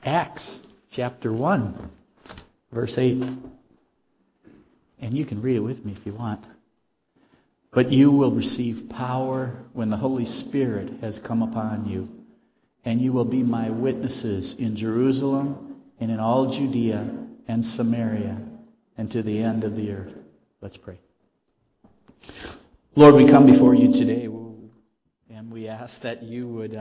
Acts chapter 1, verse 8. And you can read it with me if you want. But you will receive power when the Holy Spirit has come upon you, and you will be my witnesses in Jerusalem and in all Judea and Samaria and to the end of the earth. Let's pray. Lord, we come before you today, and we ask that you would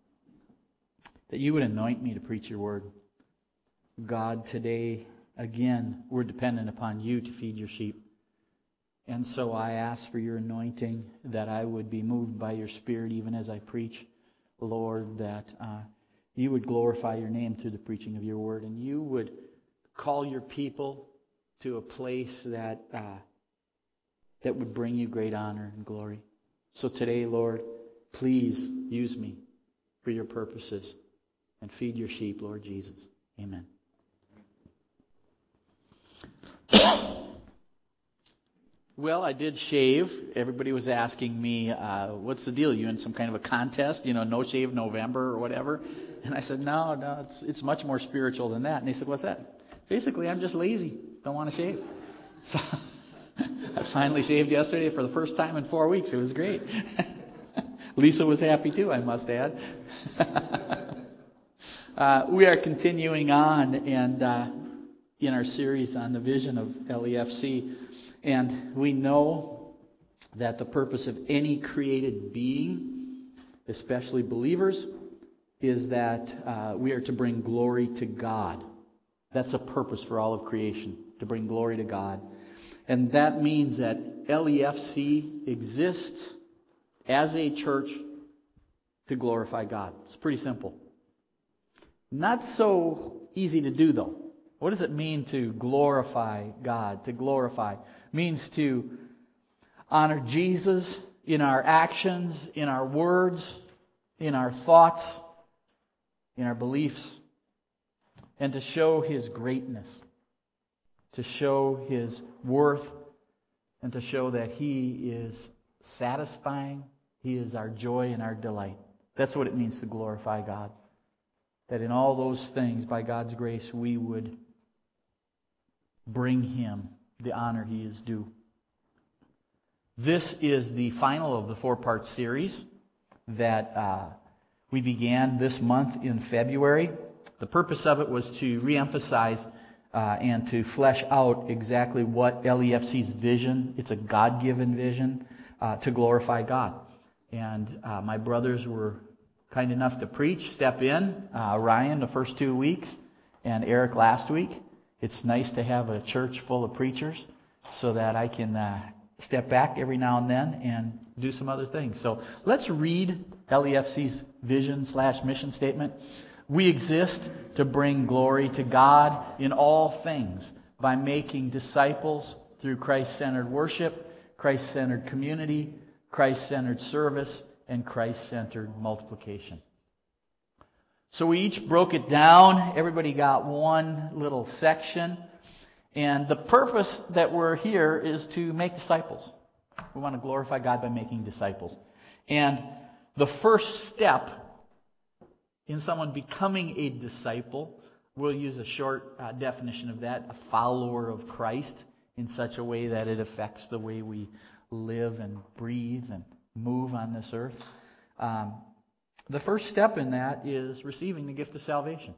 anoint me to preach your word. God, today, again, we're dependent upon you to feed your sheep. And so I ask for your anointing, that I would be moved by your Spirit even as I preach. Lord, that you would glorify your name through the preaching of your word, and you would call your people to a place that would bring you great honor and glory. So today, Lord, please use me for your purposes and feed your sheep, Lord Jesus. Amen. Well, I did shave. Everybody was asking me, what's the deal? You in some kind of a contest? No shave November or whatever? And I said, no, it's much more spiritual than that. And they said, what's that? Basically, I'm just lazy. Don't want to shave. So I finally shaved yesterday for the first time in 4 weeks. It was great. Lisa was happy too, I must add. We are continuing on and in our series on the vision of LEFC. And we know that the purpose of any created being, especially believers, is that we are to bring glory to God. That's the purpose for all of creation, to bring glory to God. And that means that LEFC exists as a church to glorify God. It's pretty simple. Not so easy to do, though. What does it mean to glorify God? To glorify means to honor Jesus in our actions, in our words, in our thoughts, in our beliefs, and to show His greatness, to show His worth, and to show that He is satisfying, He is our joy and our delight. That's what it means to glorify God. That in all those things, by God's grace, we would bring Him the honor He is due. This is the final of the 4-part series that we began this month in February. The purpose of it was to reemphasize and to flesh out exactly what LEFC's vision, it's a God-given vision, to glorify God. And my brothers were kind enough to step in. Ryan the first 2 weeks and Eric last week. It's nice to have a church full of preachers so that I can step back every now and then and do some other things. So let's read LEFC's vision/mission statement. We exist to bring glory to God in all things by making disciples through Christ-centered worship, Christ-centered community, Christ-centered service, and Christ-centered multiplication. So we each broke it down. Everybody got one little section. And the purpose that we're here is to make disciples. We want to glorify God by making disciples. And the first step in someone becoming a disciple, we'll use a short definition of that, a follower of Christ, in such a way that it affects the way we live and breathe and move on this earth. The first step in that is receiving the gift of salvation.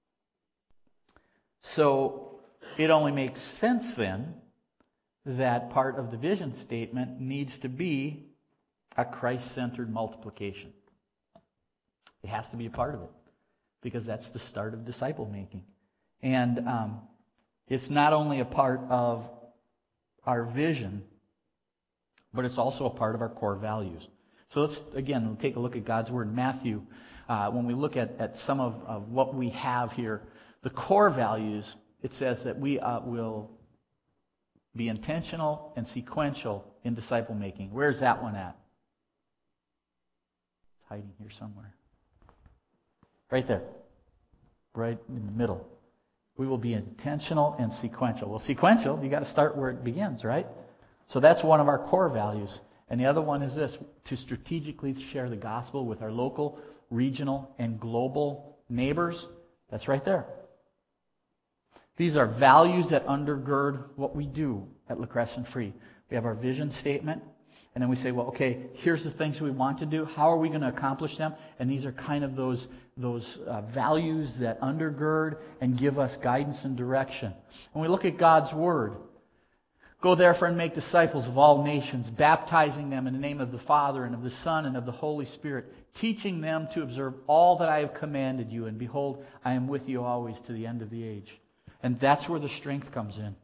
So it only makes sense then that part of the vision statement needs to be a Christ-centered multiplication. It has to be a part of it because that's the start of disciple making. And it's not only a part of our vision, but it's also a part of our core values. So let's, again, take a look at God's Word. Matthew, when we look at some of what we have here, the core values, it says that we will be intentional and sequential in disciple making. Where's that one at? It's hiding here somewhere. Right there. Right in the middle. We will be intentional and sequential. Well, sequential, you got to start where it begins, right? So that's one of our core values. And the other one is this, to strategically share the gospel with our local, regional, and global neighbors That's right there. These are values that undergird what we do at La Crescent Free. We have our vision statement, and then we say, well, okay, here's the things we want to do. How are we going to accomplish them? And these are kind of those values that undergird and give us guidance and direction. When we look at God's Word, go therefore and make disciples of all nations, baptizing them in the name of the Father and of the Son and of the Holy Spirit, teaching them to observe all that I have commanded you. And behold, I am with you always to the end of the age. And that's where the strength comes in.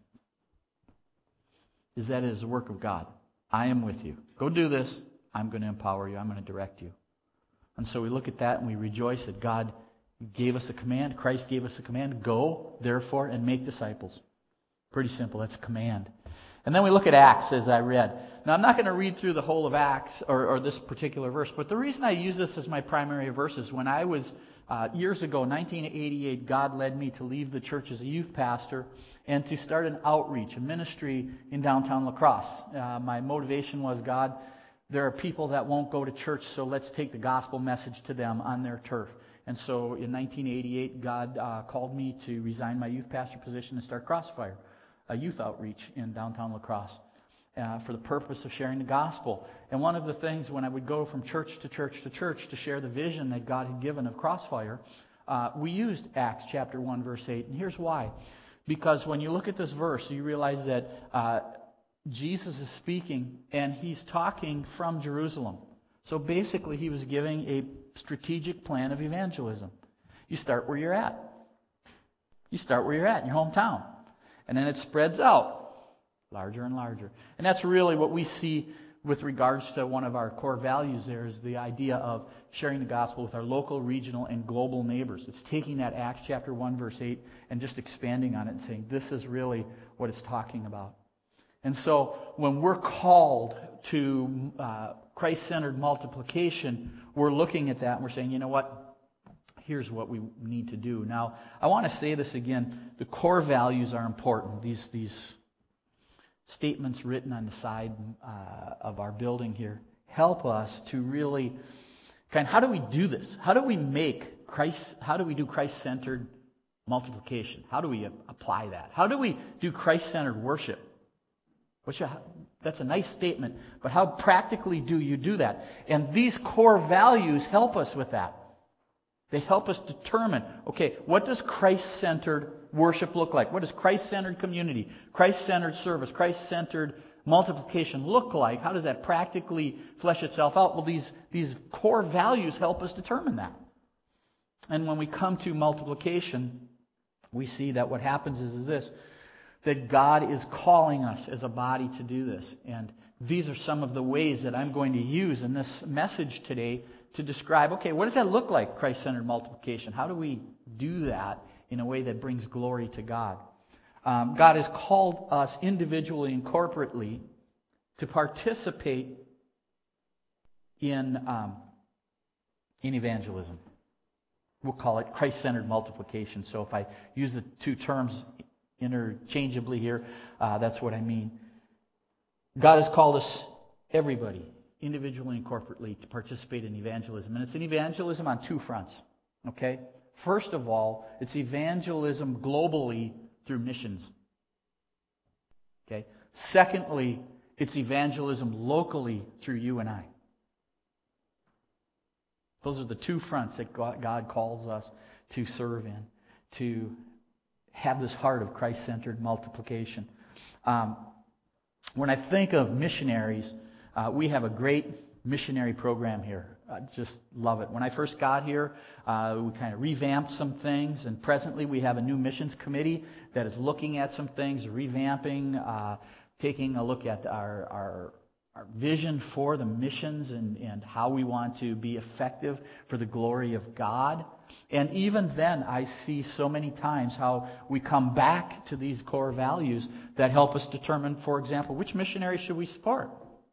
That is the work of God. I am with you. Go do this. I'm going to empower you. I'm going to direct you. And so we look at that and we rejoice that God gave us the command. Christ gave us the command. Go, therefore, and make disciples. Pretty simple. That's a command. And then we look at Acts, as I read. Now, I'm not going to read through the whole of Acts or this particular verse, but the reason I use this as my primary verse is when I was, years ago, 1988, God led me to leave the church as a youth pastor and to start an outreach, a ministry in downtown La Crosse. My motivation was, God, there are people that won't go to church, so let's take the gospel message to them on their turf. And so in 1988, God called me to resign my youth pastor position and start Crossfire, a youth outreach in downtown La Crosse, for the purpose of sharing the gospel. And one of the things when I would go from church to church to church to share the vision that God had given of Crossfire, we used Acts chapter 1, verse 8. And here's why. Because when you look at this verse, you realize that Jesus is speaking, and he's talking from Jerusalem. So basically, he was giving a strategic plan of evangelism. You start where you're at. You start where you're at, in your hometown. And then it spreads out, larger and larger. And that's really what we see with regards to one of our core values there is the idea of sharing the gospel with our local, regional, and global neighbors. It's taking that Acts chapter 1, verse 8, and just expanding on it and saying, this is really what it's talking about. And so when we're called to Christ-centered multiplication, we're looking at that and we're saying, you know what? Here's what we need to do. Now, I want to say this again. The core values are important. These statements written on the side of our building here help us to really how do we do this? How do we do Christ-centered multiplication? How do we apply that? How do we do Christ-centered worship? That's a nice statement, but how practically do you do that? And these core values help us with that. They help us determine, okay, what does Christ-centered worship look like? What does Christ-centered community, Christ-centered service, Christ-centered multiplication look like? How does that practically flesh itself out? Well, these core values help us determine that. And when we come to multiplication, we see that what happens is this, that God is calling us as a body to do this. And these are some of the ways that I'm going to use in this message today to describe, okay, what does that look like, Christ-centered multiplication? How do we do that in a way that brings glory to God? God has called us individually and corporately to participate in evangelism. We'll call it Christ-centered multiplication. So if I use the two terms interchangeably here, that's what I mean. God has called us, everybody, individually and corporately, to participate in evangelism. And it's an evangelism on two fronts. Okay? First of all, it's evangelism globally through missions. Okay? Secondly, it's evangelism locally through you and I. Those are the two fronts that God calls us to serve in, to have this heart of Christ-centered multiplication. When I think of missionaries, we have a great missionary program here. I just love it. When I first got here, we kind of revamped some things, and presently we have a new missions committee that is looking at some things, revamping, taking a look at our vision for the missions and how we want to be effective for the glory of God. And even then, I see so many times how we come back to these core values that help us determine, for example, which missionary should we support?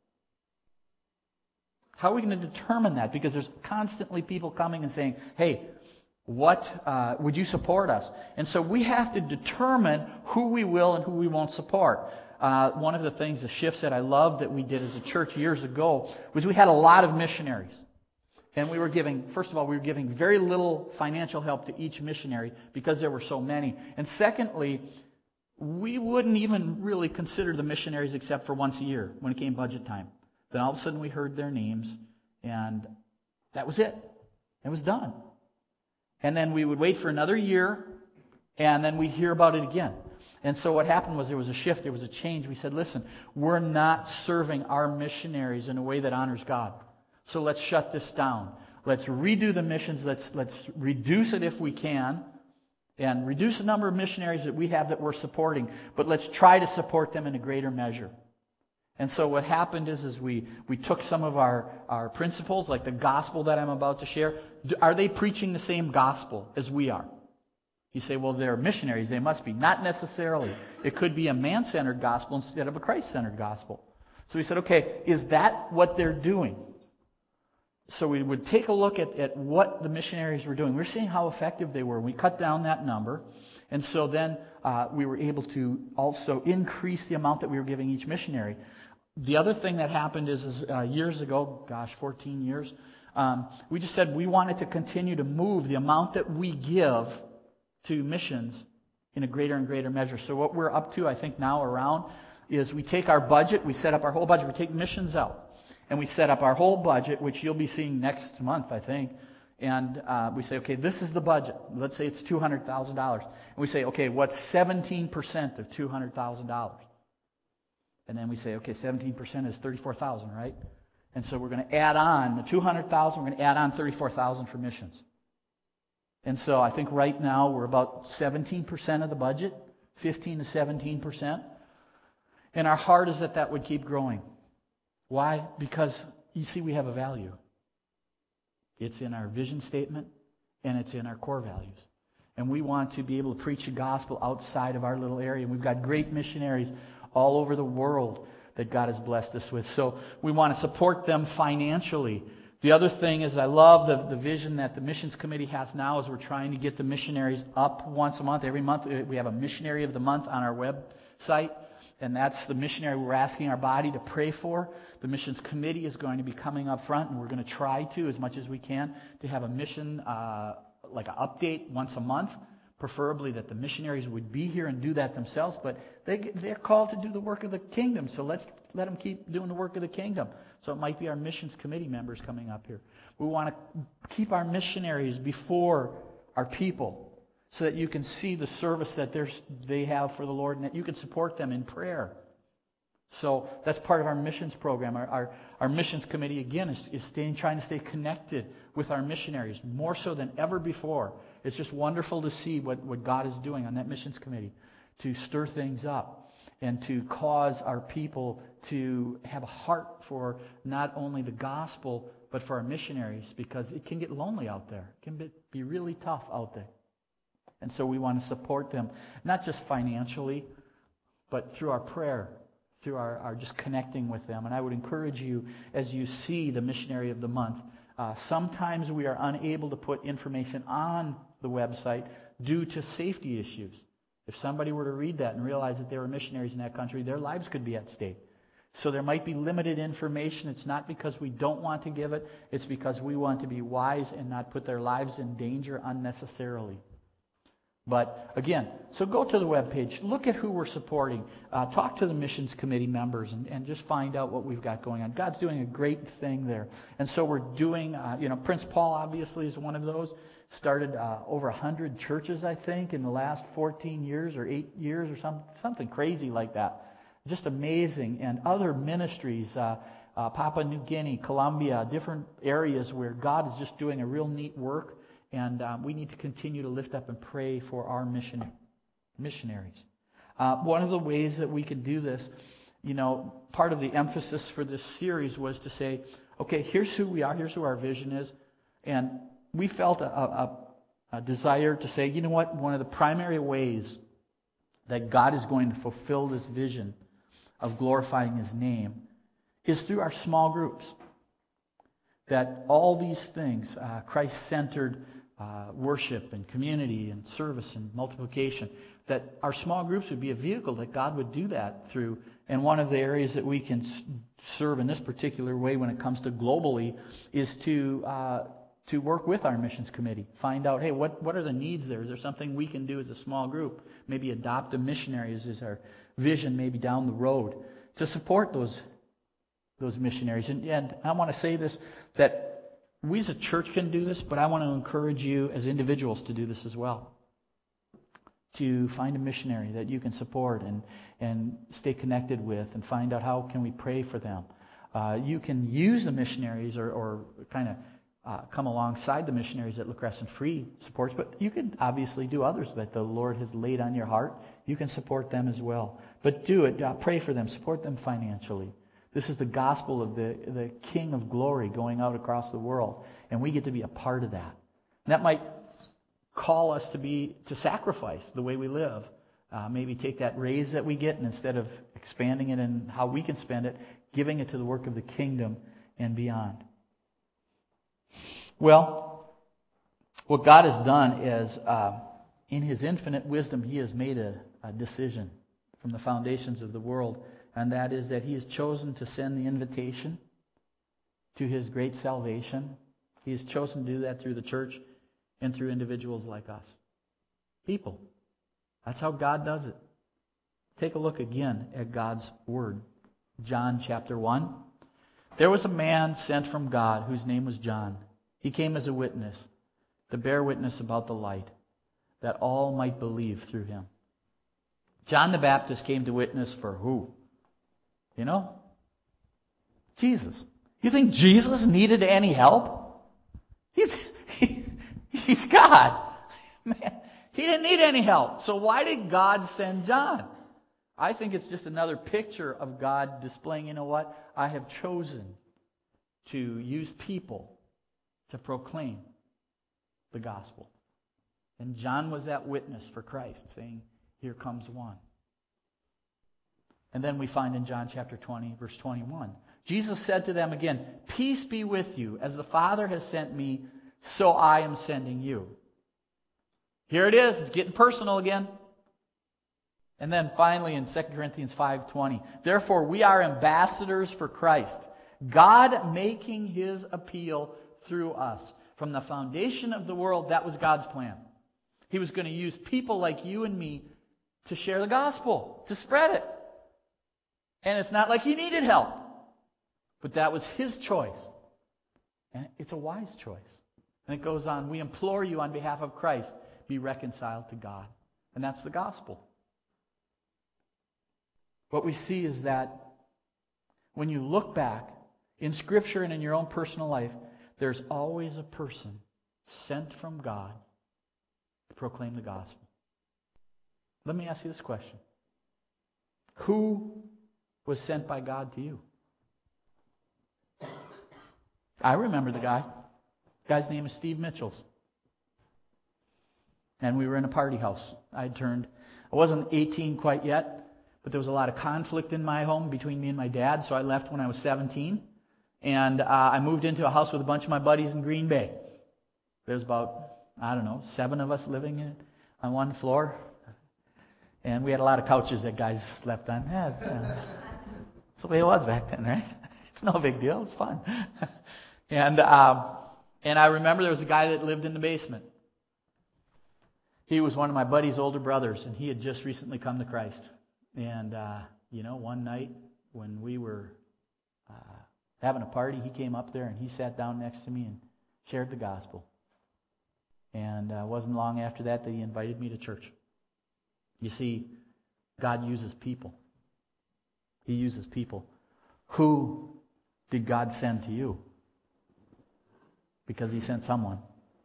How are we going to determine that? Because there's constantly people coming and saying, hey, what would you support us? And so we have to determine who we will and who we won't support. One of the shifts that I loved that we did as a church years ago was we had a lot of missionaries. And we were giving very little financial help to each missionary because there were so many. And secondly, we wouldn't even really consider the missionaries except for once a year when it came budget time. Then all of a sudden we heard their names, and that was it. It was done. And then we would wait for another year, and then we'd hear about it again. And so what happened was there was a shift, there was a change. We said, listen, we're not serving our missionaries in a way that honors God. So let's shut this down. Let's redo the missions. Let's reduce it if we can, and reduce the number of missionaries that we have that we're supporting. But let's try to support them in a greater measure. And so what happened is we took some of our principles, like the gospel that I'm about to share. Are they preaching the same gospel as we are? You say, well, they're missionaries. They must be. Not necessarily. It could be a man-centered gospel instead of a Christ-centered gospel. So we said, okay, is that what they're doing? So we would take a look at what the missionaries were doing. We were seeing how effective they were. We cut down that number. And so then we were able to also increase the amount that we were giving each missionary. The other thing that happened is years ago, 14 years, we just said we wanted to continue to move the amount that we give to missions in a greater and greater measure. So what we're up to, I think now around, is we take our budget, we set up our whole budget, we take missions out. And we set up our whole budget, which you'll be seeing next month, I think. And we say, okay, this is the budget. Let's say it's $200,000. And we say, okay, what's 17% of $200,000? And then we say, okay, 17% is $34,000, right? And so we're going to add on the $200,000. We're going to add on $34,000 for missions. And so I think right now we're about 17% of the budget, 15 to 17%. And our heart is that would keep growing. Why? Because, you see, we have a value. It's in our vision statement, and it's in our core values. And we want to be able to preach the gospel outside of our little area. And we've got great missionaries all over the world that God has blessed us with. So we want to support them financially. The other thing is I love the vision that the missions committee has now is we're trying to get the missionaries up once a month. Every month we have a missionary of the month on our website. And that's the missionary we're asking our body to pray for. The missions committee is going to be coming up front, and we're going to try to, as much as we can, to have a mission, like an update once a month, preferably that the missionaries would be here and do that themselves. But they're called to do the work of the kingdom, so let's let them keep doing the work of the kingdom. So it might be our missions committee members coming up here. We want to keep our missionaries before our people, so that you can see the service that they have for the Lord and that you can support them in prayer. So that's part of our missions program. Our missions committee, again, is trying to stay connected with our missionaries more so than ever before. It's just wonderful to see what God is doing on that missions committee to stir things up and to cause our people to have a heart for not only the gospel but for our missionaries, because it can get lonely out there. It can be really tough out there. And so we want to support them, not just financially, but through our prayer, through our just connecting with them. And I would encourage you, as you see the missionary of the month, sometimes we are unable to put information on the website due to safety issues. If somebody were to read that and realize that they were missionaries in that country, their lives could be at stake. So there might be limited information. It's not because we don't want to give it. It's because we want to be wise and not put their lives in danger unnecessarily. But again, so go to the webpage, look at who we're supporting, talk to the missions committee members, and just find out what we've got going on. God's doing a great thing there. And so we're doing, Prince Paul obviously is one of those. Started over 100 churches, I think, in the last 14 years or 8 years or something crazy like that. Just amazing. And other ministries, Papua New Guinea, Colombia, different areas where God is just doing a real neat work. And we need to continue to lift up and pray for our missionaries. One of the ways that we can do this, part of the emphasis for this series was to say, okay, here's who we are, here's who our vision is. And we felt a desire to say, you know what, one of the primary ways that God is going to fulfill this vision of glorifying His name is through our small groups. That all these things, Christ-centered worship and community and service and multiplication, that our small groups would be a vehicle that God would do that through. And one of the areas that we can serve in this particular way when it comes to globally is to work with our missions committee. Find out, hey, what are the needs there? Is there something we can do as a small group? Maybe adopt a missionary is our vision maybe down the road to support those missionaries. And I want to say this, that we as a church can do this, but I want to encourage you as individuals to do this as well. To find a missionary that you can support and stay connected with and find out how can we pray for them. You can use the missionaries or kind of come alongside the missionaries that La Crescent Free supports, but you can obviously do others that the Lord has laid on your heart. You can support them as well. But do it. Pray for them. Support them financially. This is the gospel of the King of Glory going out across the world, and we get to be a part of that. And that might call us to sacrifice the way we live. Maybe take that raise that we get, and instead of expanding it and how we can spend it, giving it to the work of the kingdom and beyond. Well, what God has done is, in His infinite wisdom, He has made a decision from the foundations of the world, and that is that He has chosen to send the invitation to His great salvation. He has chosen to do that through the church and through individuals like us. People. That's how God does it. Take a look again at God's Word. John chapter 1. There was a man sent from God whose name was John. He came as a witness, to bear witness about the light, that all might believe through him. John the Baptist came to witness for who? You know? Jesus. You think Jesus needed any help? He's God. Man, He didn't need any help. So why did God send John? I think it's just another picture of God displaying, you know what? I have chosen to use people to proclaim the gospel. And John was that witness for Christ, saying, here comes one. And then we find in John chapter 20, verse 21, Jesus said to them again, peace be with you. As the Father has sent me, so I am sending you. Here it is. It's getting personal again. And then finally in 2 Corinthians 5:20, therefore we are ambassadors for Christ, God making His appeal through us. From the foundation of the world, that was God's plan. He was going to use people like you and me to share the gospel, to spread it. And it's not like He needed help, but that was His choice. And it's a wise choice. And it goes on, we implore you on behalf of Christ, be reconciled to God. And that's the gospel. What we see is that when you look back in Scripture and in your own personal life, there's always a person sent from God to proclaim the gospel. Let me ask you this question. Who was sent by God to you? I remember the guy. The guy's name is Steve Mitchells. And we were in a party house. I wasn't 18 quite yet, but there was a lot of conflict in my home between me and my dad, so I left when I was 17. And I moved into a house with a bunch of my buddies in Green Bay. There's about, 7 of us living on one floor. And we had a lot of couches that guys slept on. Yeah, it's the way it was back then, right? It's no big deal. It's fun. And I remember there was a guy that lived in the basement. He was one of my buddy's older brothers, and he had just recently come to Christ. And, one night when we were having a party, he came up there and he sat down next to me and shared the gospel. And it wasn't long after that he invited me to church. You see, God uses people. He uses people. Who did God send to you? Because He sent someone.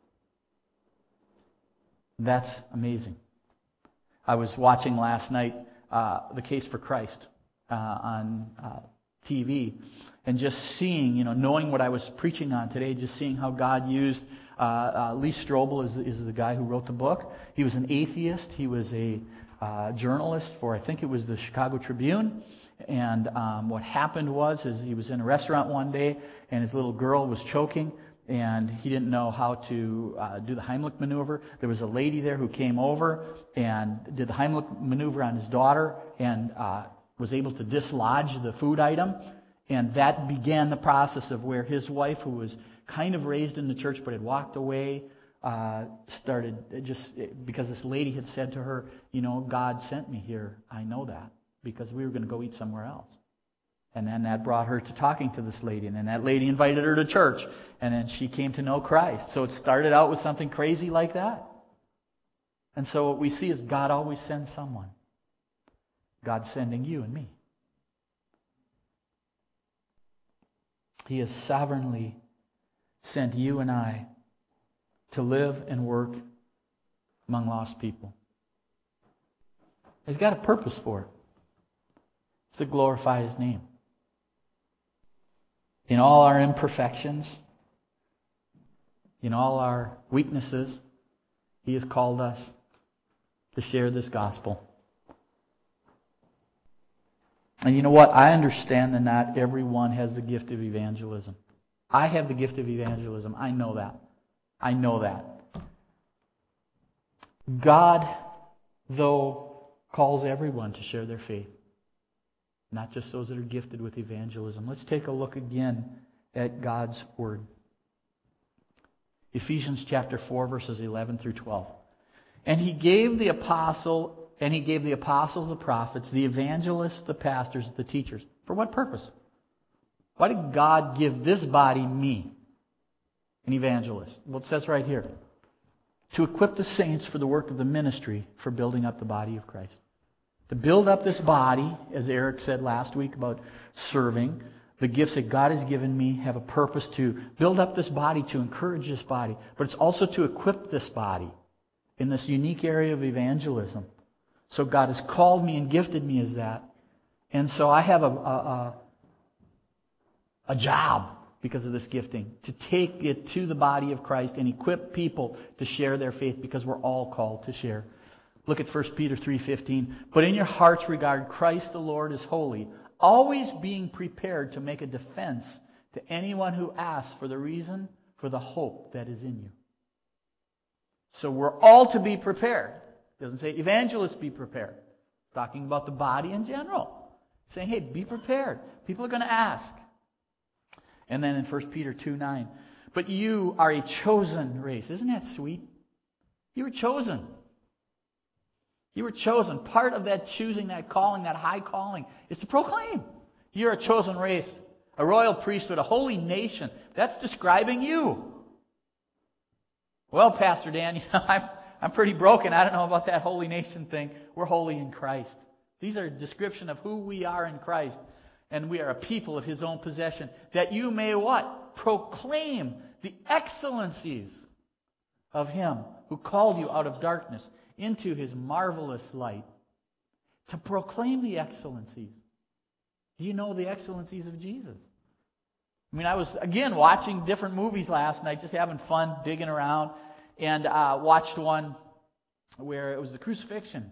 That's amazing. I was watching last night The Case for Christ on TV, and just seeing, knowing what I was preaching on today, just seeing how God used Lee Strobel is the guy who wrote the book. He was an atheist. He was a journalist for, I think it was the Chicago Tribune. And what happened was he was in a restaurant one day, and his little girl was choking, and he didn't know how to do the Heimlich maneuver. There was a lady there who came over and did the Heimlich maneuver on his daughter and was able to dislodge the food item. And that began the process of where his wife, who was kind of raised in the church but had walked away, started just because this lady had said to her, God sent me here. I know that because we were going to go eat somewhere else. And then that brought her to talking to this lady. And then that lady invited her to church. And then she came to know Christ. So it started out with something crazy like that. And so what we see is God always sends someone. God's sending you and me. He has sovereignly sent you and I to live and work among lost people. He's got a purpose for it. It's to glorify His name. In all our imperfections, in all our weaknesses, He has called us to share this gospel. And you know what? I understand that not everyone has the gift of evangelism. I have the gift of evangelism. I know that. I know that. God, though, calls everyone to share their faith. Not just those that are gifted with evangelism. Let's take a look again at God's Word. Ephesians chapter 4, verses 11 through 12. And He gave the apostles, the prophets, the evangelists, the pastors, the teachers. For what purpose? Why did God give this body, me, an evangelist? Well, it says right here. To equip the saints for the work of the ministry, for building up the body of Christ. To build up this body, as Eric said last week about serving, the gifts that God has given me have a purpose to build up this body, to encourage this body. But it's also to equip this body in this unique area of evangelism. So God has called me and gifted me as that. And so I have a job because of this gifting, to take it to the body of Christ and equip people to share their faith, because we're all called to share. Look at 1 Peter 3:15. But in your hearts regard Christ the Lord as holy, always being prepared to make a defense to anyone who asks for the reason for the hope that is in you. So we're all to be prepared. It doesn't say evangelists be prepared. It's talking about the body in general. It's saying, hey, be prepared. People are going to ask. And then in 1 Peter 2:9, but you are a chosen race. Isn't that sweet? You were chosen. You were chosen. Part of that choosing, that calling, that high calling, is to proclaim. You're a chosen race, a royal priesthood, a holy nation. That's describing you. Well, Pastor Dan, I'm pretty broken. I don't know about that holy nation thing. We're holy in Christ. These are a description of who we are in Christ. And we are a people of His own possession, that you may what? Proclaim the excellencies of Him who called you out of darkness into His marvelous light. To proclaim the excellencies. Do you know the excellencies of Jesus? I mean, I was, again, watching different movies last night, just having fun, digging around, and watched one where it was the crucifixion.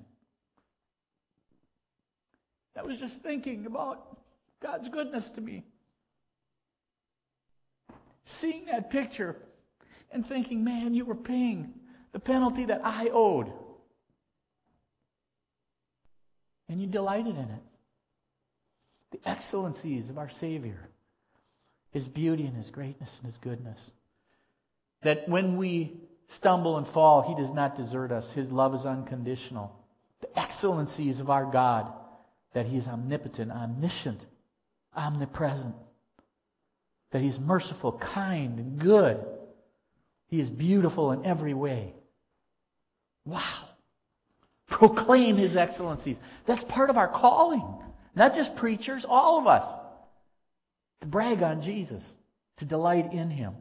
I was just thinking about God's goodness to me. Seeing that picture and thinking, man, you were paying the penalty that I owed. And you delighted in it. The excellencies of our Savior. His beauty and His greatness and His goodness. That when we stumble and fall, He does not desert us. His love is unconditional. The excellencies of our God. That He is omnipotent, omniscient, omnipresent. That He is merciful, kind, and good. He is beautiful in every way. Wow. Proclaim His excellencies. That's part of our calling. Not just preachers, all of us. To brag on Jesus. To delight in Him.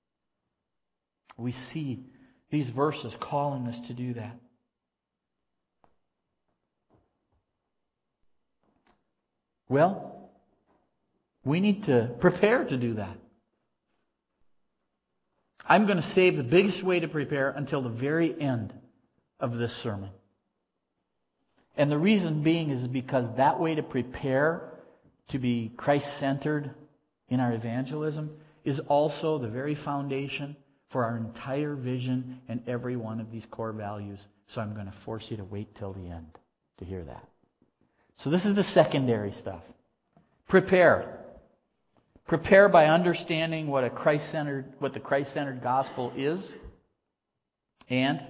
We see these verses calling us to do that. Well, we need to prepare to do that. I'm going to save the biggest way to prepare until the very end of this sermon. And the reason being is because that way to prepare to be Christ-centered in our evangelism is also the very foundation for our entire vision and every one of these core values. So I'm going to force you to wait till the end to hear that. So this is the secondary stuff. Prepare. Prepare by understanding what the Christ-centered gospel is, and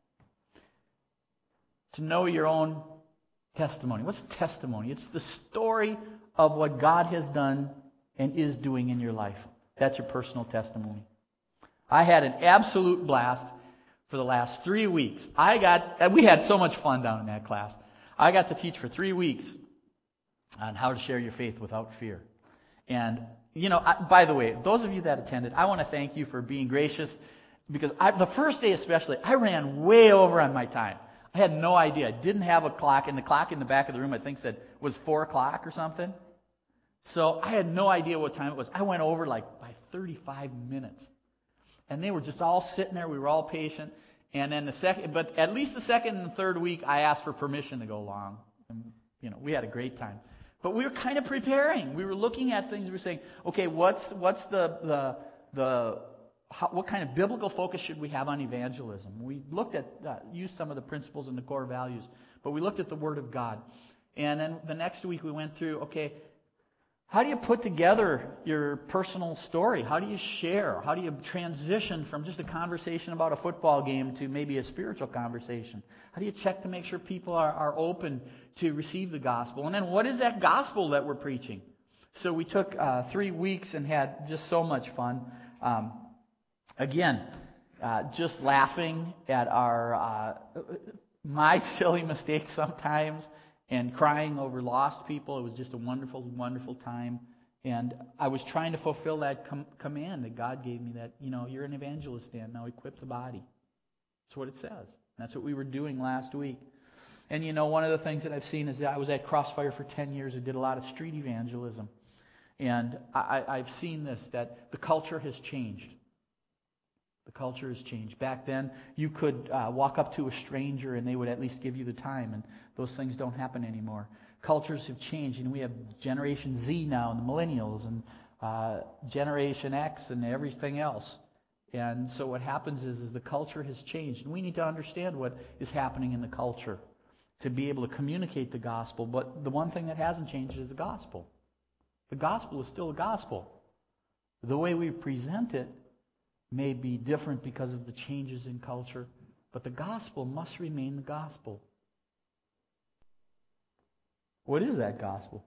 to know your own testimony. What's testimony? It's the story of what God has done and is doing in your life. That's your personal testimony. I had an absolute blast for the last 3 weeks. We had so much fun down in that class. I got to teach for 3 weeks on how to share your faith without fear. And, by the way, those of you that attended, I want to thank you for being gracious, because the first day especially, I ran way over on my time. I had no idea. I didn't have a clock, and the clock in the back of the room, I think, said was 4 o'clock or something. So I had no idea what time it was. I went over by 35 minutes. And they were just all sitting there. We were all patient. And then but at least the second and the third week, I asked for permission to go long. And, we had a great time. But we were kind of preparing. We were looking at things. We were saying, okay, what's what kind of biblical focus should we have on evangelism? We looked at, used some of the principles and the core values, but we looked at the Word of God. And then the next week we went through, okay, how do you put together your personal story? How do you share? How do you transition from just a conversation about a football game to maybe a spiritual conversation? How do you check to make sure people are open to receive the gospel? And then what is that gospel that we're preaching? So we took 3 weeks and had just so much fun. Again, just laughing at my silly mistakes sometimes, and crying over lost people. It was just a wonderful, wonderful time. And I was trying to fulfill that command that God gave me, that, you're an evangelist, Dan. Now equip the body. That's what it says. That's what we were doing last week. And, one of the things that I've seen is that I was at Crossfire for 10 years. I did a lot of street evangelism. And I've seen this, that the culture has changed. The culture has changed. Back then, you could walk up to a stranger and they would at least give you the time, and those things don't happen anymore. Cultures have changed, and we have Generation Z now, and the millennials, and Generation X, and everything else. And so what happens is the culture has changed, and we need to understand what is happening in the culture to be able to communicate the gospel. But the one thing that hasn't changed is the gospel. The gospel is still the gospel. The way we present it may be different because of the changes in culture, but the gospel must remain the gospel. What is that gospel?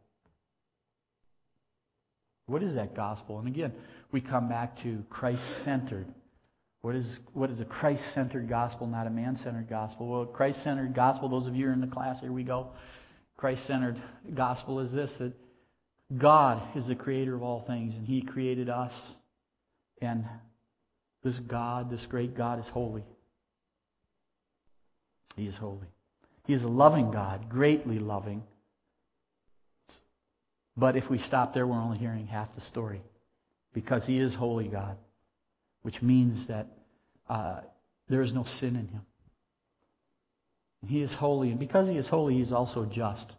What is that gospel? And again, we come back to Christ-centered. What is a Christ-centered gospel, not a man-centered gospel? Well, Christ-centered gospel, those of you who are in the class, here we go. Christ-centered gospel is this, that God is the creator of all things, and He created us, and this God, this great God, is holy. He is holy. He is a loving God, greatly loving. But if we stop there, we're only hearing half the story. Because He is holy God, which means that there is no sin in Him. He is holy, and because He is holy, He is also just.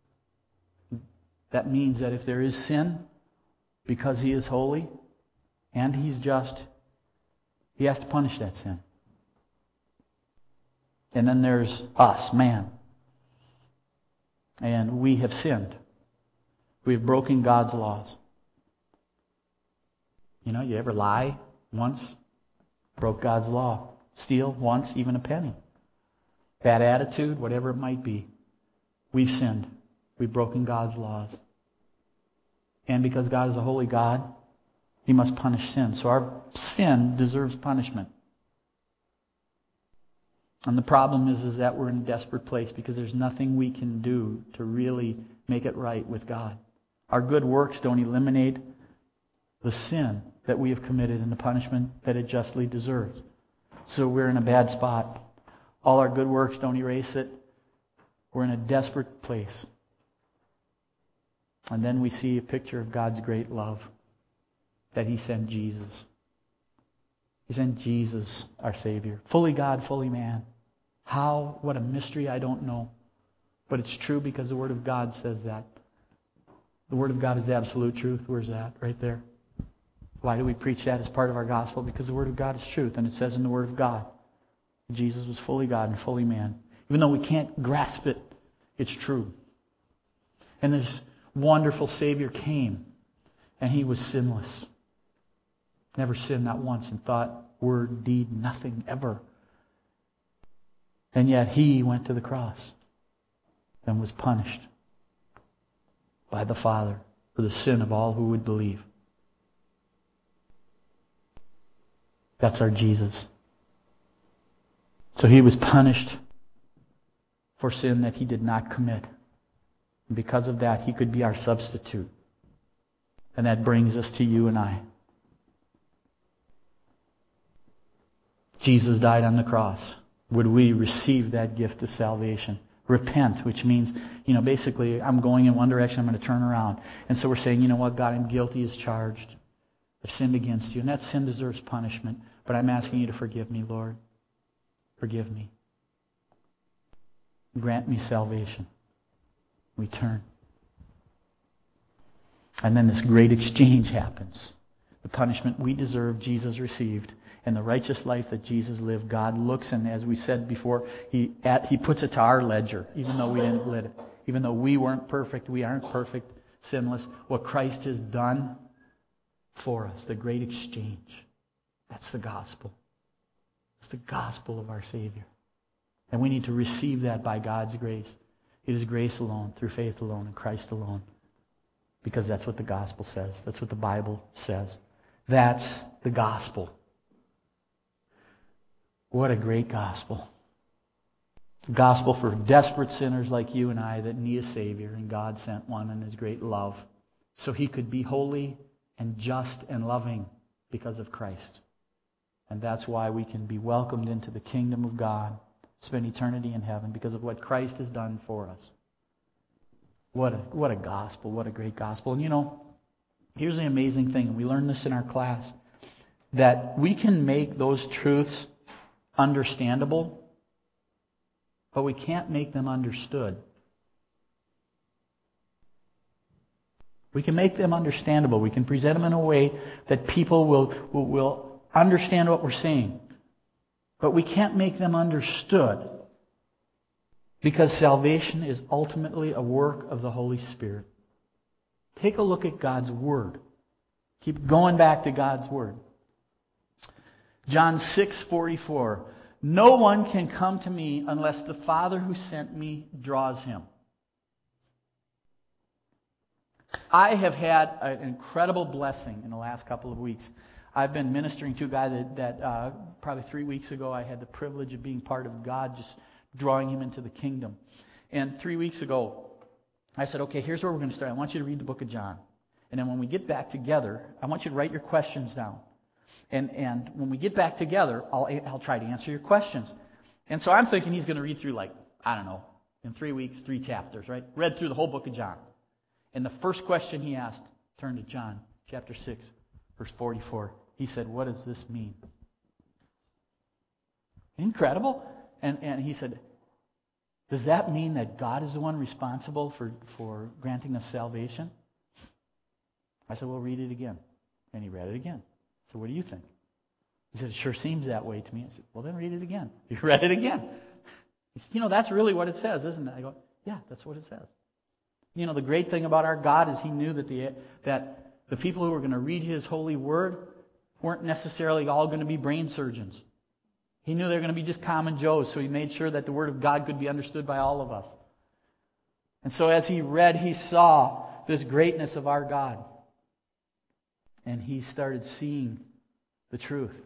That means that if there is sin, because He is holy and He's just, He has to punish that sin. And then there's us, man. And we have sinned. We have broken God's laws. You ever lie once? Broke God's law. Steal once, even a penny. Bad attitude, whatever it might be. We've sinned. We've broken God's laws. And because God is a holy God, He must punish sin. So our sin deserves punishment. And the problem is that we're in a desperate place because there's nothing we can do to really make it right with God. Our good works don't eliminate the sin that we have committed and the punishment that it justly deserves. So we're in a bad spot. All our good works don't erase it. We're in a desperate place. And then we see a picture of God's great love, that He sent Jesus. He sent Jesus, our Savior. Fully God, fully man. How? What a mystery, I don't know. But it's true because the Word of God says that. The Word of God is absolute truth. Where's that? Right there. Why do we preach that as part of our gospel? Because the Word of God is truth, and it says in the Word of God, Jesus was fully God and fully man. Even though we can't grasp it, it's true. And this wonderful Savior came, and He was sinless. Never sinned, not once, in thought, word, deed, nothing ever. And yet He went to the cross and was punished by the Father for the sin of all who would believe. That's our Jesus. So He was punished for sin that He did not commit. And because of that, He could be our substitute. And that brings us to you and I. Jesus died on the cross. Would we receive that gift of salvation? Repent, which means, basically, I'm going in one direction, I'm going to turn around. And so we're saying, you know what, God, I'm guilty as charged. I've sinned against you. And that sin deserves punishment. But I'm asking you to forgive me, Lord. Forgive me. Grant me salvation. We turn. And then this great exchange happens. The punishment we deserve, Jesus received. And the righteous life that Jesus lived, God looks, and as we said before, He puts it to our ledger, even though we didn't live it. Even though we weren't perfect, we aren't perfect, sinless. What Christ has done for us, the great exchange. That's the gospel. It's the gospel of our Savior. And we need to receive that by God's grace. It is grace alone, through faith alone, in Christ alone. Because that's what the gospel says. That's what the Bible says. That's the gospel. What a great gospel. The gospel for desperate sinners like you and I that need a Savior, and God sent one in His great love so He could be holy and just and loving because of Christ. And that's why we can be welcomed into the kingdom of God, spend eternity in heaven because of what Christ has done for us. What a gospel, what a great gospel. And here's the amazing thing, and we learned this in our class, that we can make those truths understandable, but we can't make them understood. We can make them understandable. We can present them in a way that people will understand what we're saying. But we can't make them understood because salvation is ultimately a work of the Holy Spirit. Take a look at God's Word. Keep going back to God's Word. John 6:44. No one can come to me unless the Father who sent me draws him. I have had an incredible blessing in the last couple of weeks. I've been ministering to a guy that probably 3 weeks ago I had the privilege of being part of God, just drawing him into the kingdom. And 3 weeks ago, I said, okay, here's where we're going to start. I want you to read the book of John. And then when we get back together, I want you to write your questions down. And when we get back together, I'll try to answer your questions. And so I'm thinking he's going to read through in 3 weeks, 3 chapters, right? Read through the whole book of John. And the first question he asked, turn to John chapter 6, verse 44. He said, what does this mean? Incredible. And he said, does that mean that God is the one responsible for granting us salvation? I said, well, read it again. And he read it again. So what do you think? He said, it sure seems that way to me. I said, well, then read it again. He read it again. He said, that's really what it says, isn't it? I go, yeah, that's what it says. The great thing about our God is He knew that the people who were going to read His holy word weren't necessarily all going to be brain surgeons. He knew they were going to be just common Joes, so He made sure that the Word of God could be understood by all of us. And so as he read, he saw this greatness of our God. And he started seeing the truth.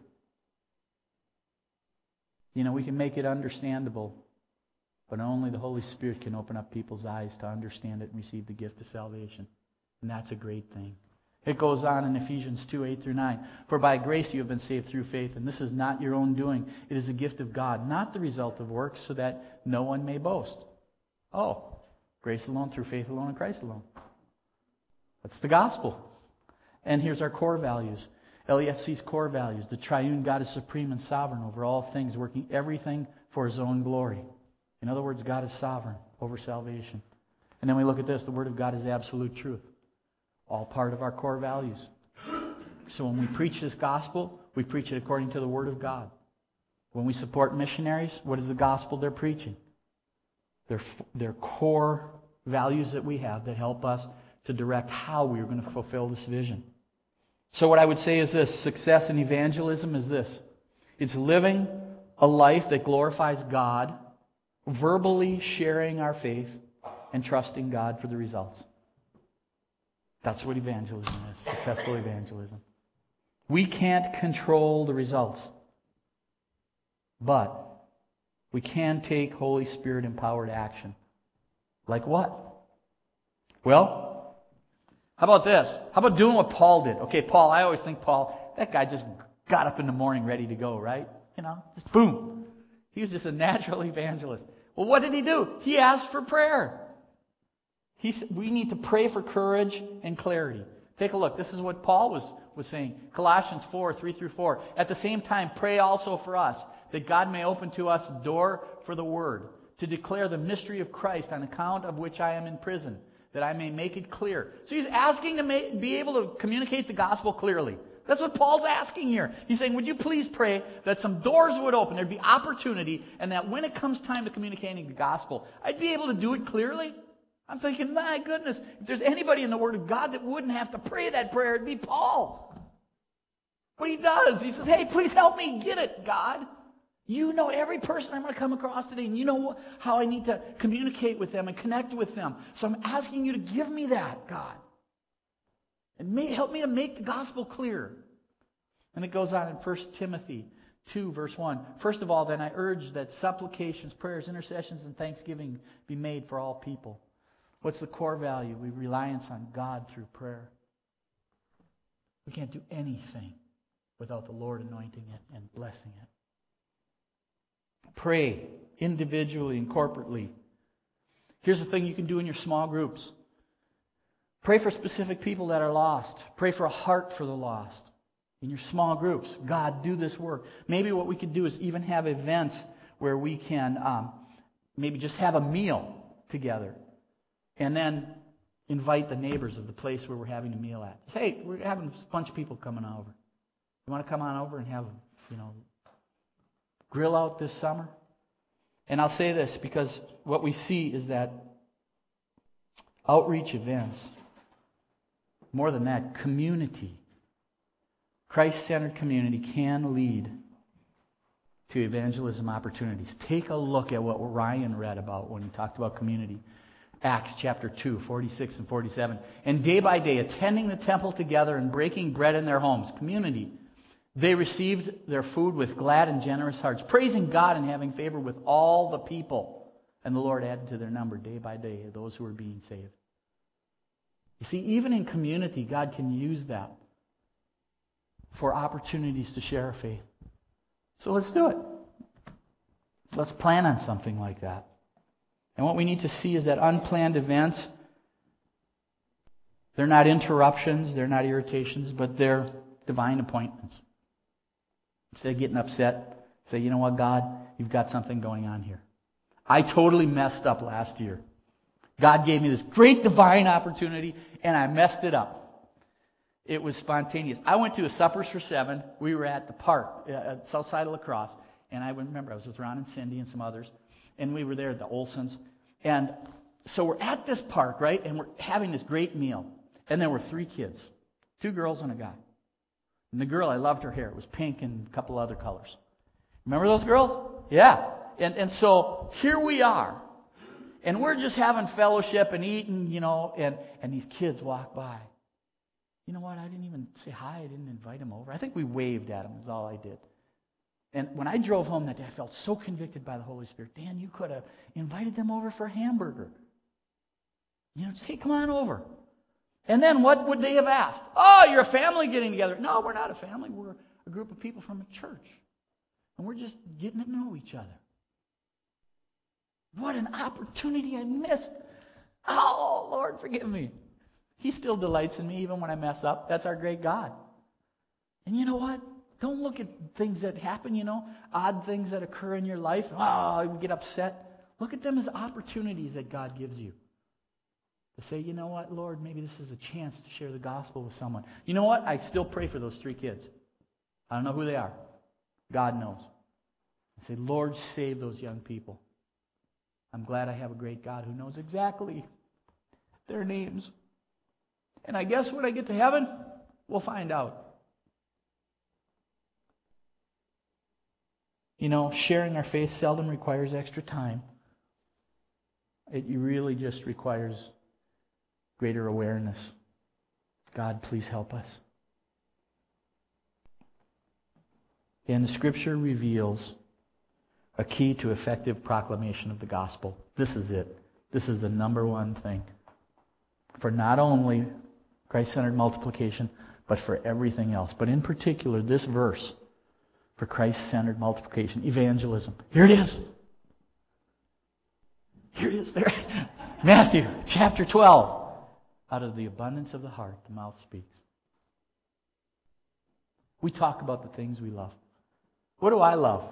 We can make it understandable, but only the Holy Spirit can open up people's eyes to understand it and receive the gift of salvation. And that's a great thing. It goes on in Ephesians 2:8-9. For by grace you have been saved through faith, and this is not your own doing. It is a gift of God, not the result of works, so that no one may boast. Oh, grace alone, through faith alone, in Christ alone. That's the gospel. And here's our core values. LEFC's core values. The triune God is supreme and sovereign over all things, working everything for His own glory. In other words, God is sovereign over salvation. And then we look at this. The Word of God is absolute truth. All part of our core values. So when we preach this gospel, we preach it according to the Word of God. When we support missionaries, what is the gospel they're preaching? They're core values that we have that help us to direct how we are going to fulfill this vision. So what I would say is this: success in evangelism is this. It's living a life that glorifies God, verbally sharing our faith, and trusting God for the results. That's what evangelism is, successful evangelism. We can't control the results, but we can take Holy Spirit empowered action. Like what? Well, how about this? How about doing what Paul did? Okay, Paul, I always think Paul, that guy just got up in the morning ready to go, right? Just boom. He was just a natural evangelist. Well, what did he do? He asked for prayer. He said we need to pray for courage and clarity. Take a look. This is what Paul was saying. Colossians 4:3-4. At the same time, pray also for us, that God may open to us a door for the word, to declare the mystery of Christ, on account of which I am in prison, that I may make it clear. So he's asking to be able to communicate the gospel clearly. That's what Paul's asking here. He's saying, would you please pray that some doors would open, there'd be opportunity, and that when it comes time to communicating the gospel, I'd be able to do it clearly? I'm thinking, my goodness, if there's anybody in the Word of God that wouldn't have to pray that prayer, it'd be Paul. But he does. He says, hey, please help me get it, God. You know every person I'm going to come across today, and you know how I need to communicate with them and connect with them. So I'm asking you to give me that, God. And help me to make the gospel clear. And it goes on in 1 Timothy 2, verse 1. First of all, then I urge that supplications, prayers, intercessions, and thanksgiving be made for all people. What's the core value? We reliance on God through prayer. We can't do anything without the Lord anointing it and blessing it. Pray individually and corporately. Here's the thing you can do in your small groups. Pray for specific people that are lost. Pray for a heart for the lost. In your small groups, God, do this work. Maybe what we could do is even have events where we can maybe just have a meal together. And then invite the neighbors of the place where we're having a meal at. Say, hey, we're having a bunch of people coming over. You want to come on over and have, grill out this summer? And I'll say this because what we see is that outreach events, more than that, community, Christ-centered community can lead to evangelism opportunities. Take a look at what Ryan read about when he talked about community. Acts chapter 2, 46 and 47. And day by day, attending the temple together and breaking bread in their homes, community, they received their food with glad and generous hearts, praising God and having favor with all the people. And the Lord added to their number day by day those who were being saved. You see, even in community, God can use that for opportunities to share our faith. So let's do it. Let's plan on something like that. And what we need to see is that unplanned events, they're not interruptions, they're not irritations, but they're divine appointments. Instead of getting upset, say, you know what, God, you've got something going on here. I totally messed up last year. God gave me this great divine opportunity, and I messed it up. It was spontaneous. I went to a Suppers for Seven. We were at the park, at south side of La Crosse, and I remember I was with Ron and Cindy and some others. And we were there at the Olsons. And so we're at this park, right? And we're having this great meal. And there were 3 kids. 2 girls and a guy. And the girl, I loved her hair. It was pink and a couple other colors. Remember those girls? Yeah. And so here we are. And we're just having fellowship and eating, and these kids walk by. You know what? I didn't even say hi. I didn't invite them over. I think we waved at them is all I did. And when I drove home that day, I felt so convicted by the Holy Spirit. Dan, you could have invited them over for a hamburger. Just, hey, come on over. And then what would they have asked? Oh, you're a family getting together. No, we're not a family. We're a group of people from a church. And we're just getting to know each other. What an opportunity I missed. Oh, Lord, forgive me. He still delights in me even when I mess up. That's our great God. And you know what? Don't look at things that happen, odd things that occur in your life. Oh, you get upset. Look at them as opportunities that God gives you. To say, you know what, Lord, maybe this is a chance to share the gospel with someone. You know what? I still pray for those 3 kids. I don't know who they are. God knows. I say, Lord, save those young people. I'm glad I have a great God who knows exactly their names. And I guess when I get to heaven, we'll find out. You know, sharing our faith seldom requires extra time. It really just requires greater awareness. God, please help us. And the Scripture reveals a key to effective proclamation of the gospel. This is it. This is the number one thing. For not only Christ-centered multiplication, but for everything else. But in particular, this verse, for Christ-centered multiplication, evangelism. Here it is. Here it is. There. Matthew chapter 12. Out of the abundance of the heart, the mouth speaks. We talk about the things we love. What do I love?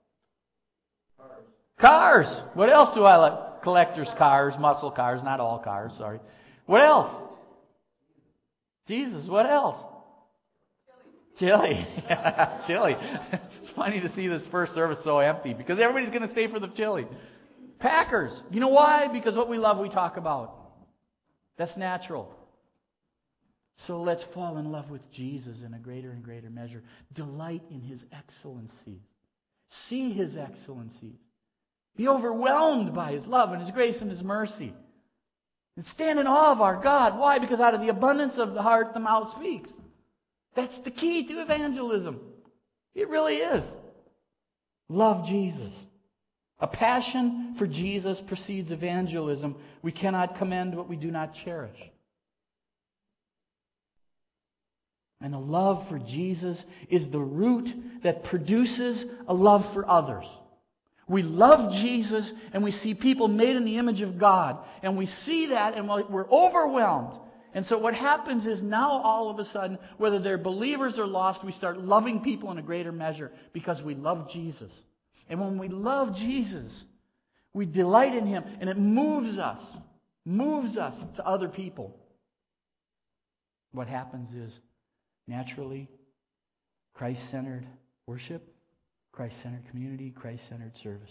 Cars. What else do I like? Collector's cars, muscle cars, not all cars, sorry. What else? Jesus. What else? Chili. Chili. It's funny to see this first service so empty because everybody's going to stay for the chili. Packers. You know why? Because what we love, we talk about. That's natural. So let's fall in love with Jesus in a greater and greater measure. Delight in His excellencies. See His excellencies. Be overwhelmed by His love and His grace and His mercy. And stand in awe of our God. Why? Because out of the abundance of the heart, the mouth speaks. That's the key to evangelism. It really is. Love Jesus. A passion for Jesus precedes evangelism. We cannot commend what we do not cherish. And a love for Jesus is the root that produces a love for others. We love Jesus and we see people made in the image of God. And we see that and we're overwhelmed. And so what happens is now all of a sudden, whether they're believers or lost, we start loving people in a greater measure because we love Jesus. And when we love Jesus, we delight in Him, and it moves us to other people. What happens is, naturally, Christ-centered worship, Christ-centered community, Christ-centered service.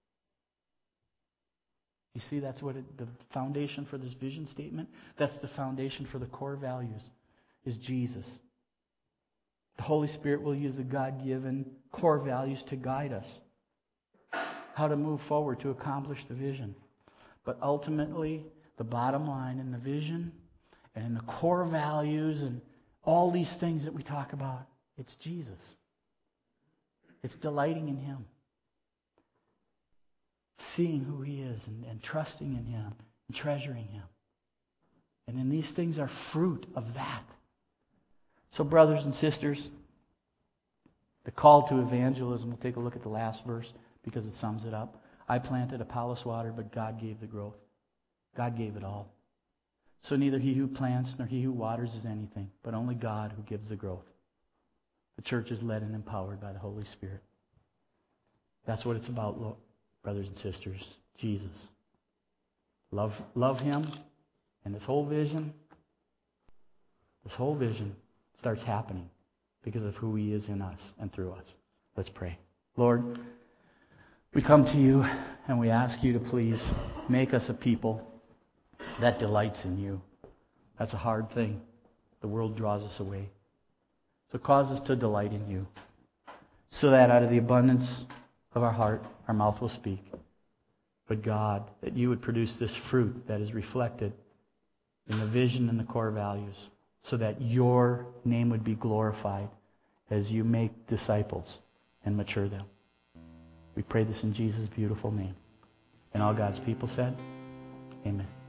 You see, that's what the foundation for this vision statement, that's the foundation for the core values, is Jesus. The Holy Spirit will use the God-given core values to guide us. How to move forward to accomplish the vision. But ultimately, the bottom line in the vision and in the core values and all these things that we talk about, it's Jesus. It's delighting in Him. Seeing who He is and trusting in Him and treasuring Him. And then these things are fruit of that. So brothers and sisters, the call to evangelism, we'll take a look at the last verse because it sums it up. I planted, Apollos watered, but God gave the growth. God gave it all. So neither he who plants nor he who waters is anything, but only God who gives the growth. The church is led and empowered by the Holy Spirit. That's what it's about, brothers and sisters. Jesus. Love Him, and this whole vision starts happening because of who He is in us and through us. Let's pray. Lord, we come to You and we ask You to please make us a people that delights in You. That's a hard thing. The world draws us away. So cause us to delight in You, so that out of the abundance of our heart, our mouth will speak. But God, that You would produce this fruit that is reflected in the vision and the core values, so that Your name would be glorified as You make disciples and mature them. We pray this in Jesus' beautiful name. And all God's people said, Amen.